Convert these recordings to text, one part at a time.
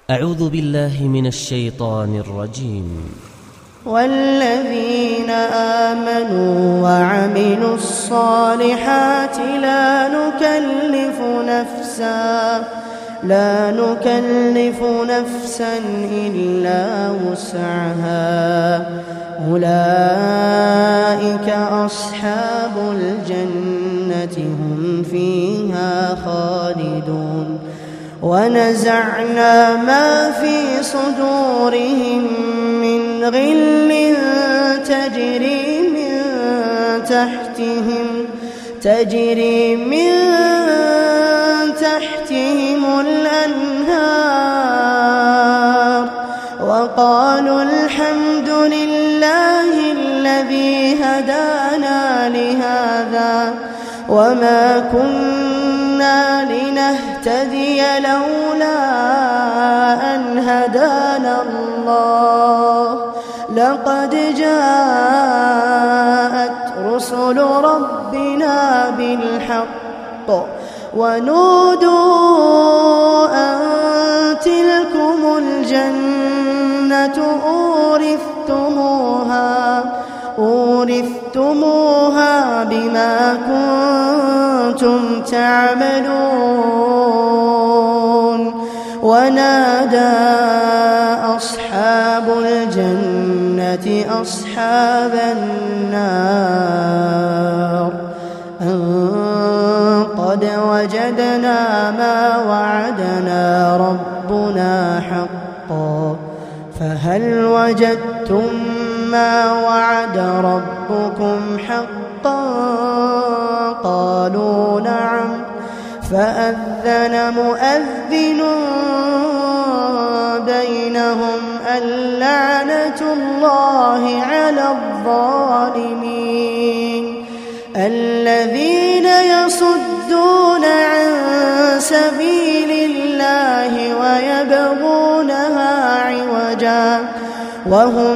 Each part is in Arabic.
أعوذ بالله من الشيطان الرجيم. والذين آمنوا وعملوا الصالحات لا نكلف نفسا إلا وسعها أولئك أصحاب الجنة هم فيها خالدون. ونزعنا ما في صدورهم من غل تجري من تحتهم الأنهار وقالوا الحمد لله الذي هدانا لهذا وما كنا لنهتدي لولا أن هدانا الله لقد جاءت رسل ربنا بالحق ونودوا أن تلكم الجنة أورثتموها بما كنتم تعملون. ونادى أصحاب الجنة أصحاب النار أن قد وجدنا ما وعدنا ربنا حقا فهل وجدتم ما وعد ربكم حقا قالوا نعم فأذن مؤذن بينهم اللعنة الله على الظالمين الذين يصدون عن سبيل الله ويبغونها عوجا وهم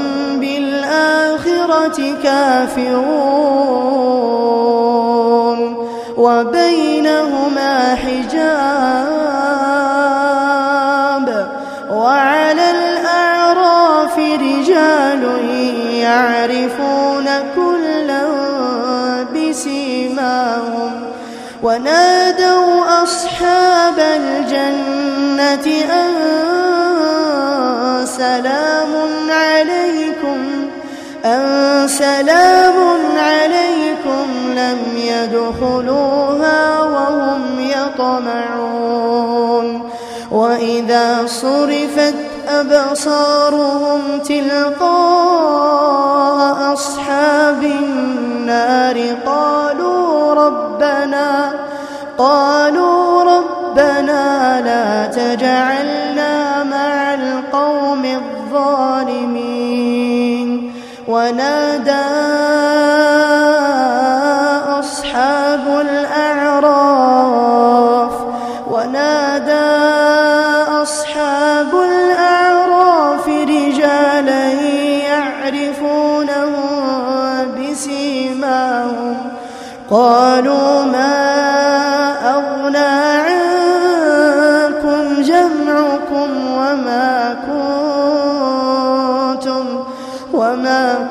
بالآخرة كافرون وبينهما حجاب. وعلى الأعراف رجال يعرفون كلا بسيماهم ونادوا أصحاب الجنة أن سلام عليكم لم يدخلوها وهم يطمعون. وإذا صرفت أبصارهم تلقاء أصحاب النار قالوا ربنا لا تجعلنا مع القوم الظالمين. ونادى أصحاب الأعراف رجالا يعرفونهم بسيماهم قالوا ما أغنى عنكم جمعكم وما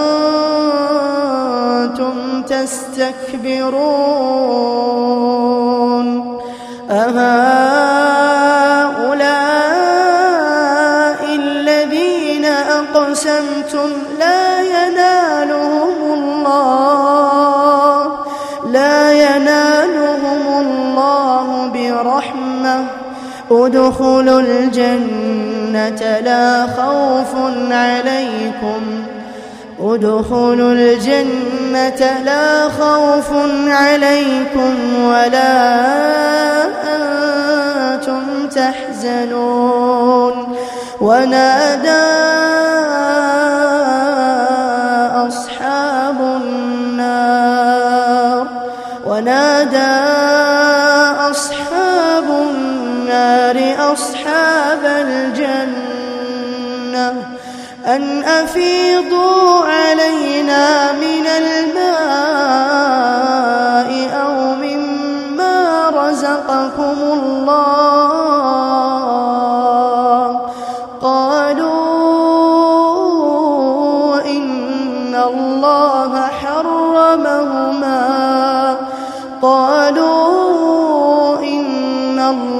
كنتم تستكبرون أهؤلاء الذين أقسمتم لا ينالهم الله برحمة ادخلوا الجنة لا خوف عليكم ولا أنتم تحزنون. ونادى أصحاب النار أصحاب الجنة أن أفيضوا علينا من الماء أو مما رزقكم الله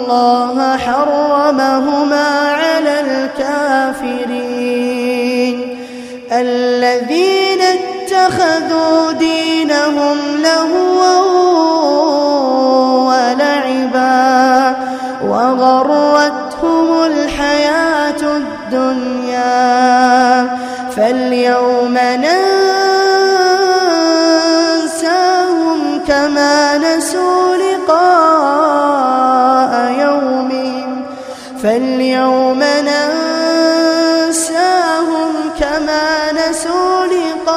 الله حرمهما على الكافرين الذين اتخذوا دينهم لهوا ولعبا وغرتهم الحياة الدنيا فاليوم ننساهم كما نسوا لقاء يومهم كما نسوا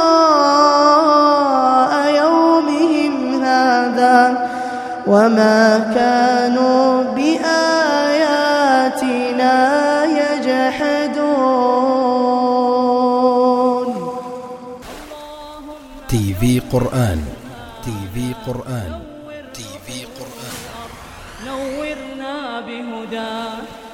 لقاء يومهم هذا وما كانوا بآياتنا يجحدون. تي في قرآن نورنا بهداك